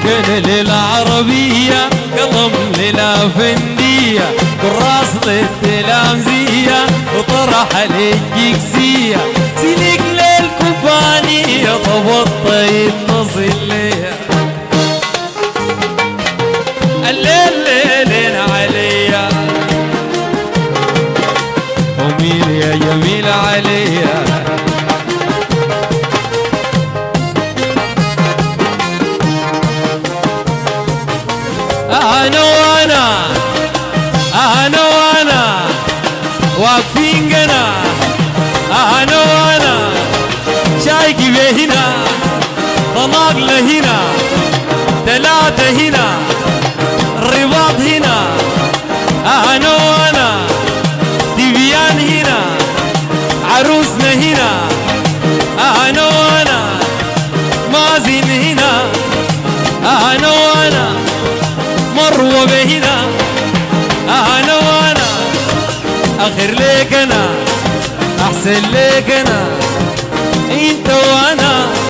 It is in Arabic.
كان للعربية قلم للأفندية كراس للتلامذية وطرح للجكسية سلك للكوبانية طبط يتصل ليها الليل ليلين عليا ومين يا جميل عليا أنا وأنا واقفين جنا أنا وأنا شايك بهنا طلاق لهنا ثلاثة هنا الرباط هنا أنا وأنا دبيان هنا عروسنا هنا أنا وأنا مازن هنا أنا وأنا مروة بهنا أنا وأنا أخر ليك أنا أحسن ليك أنا أنت وأنا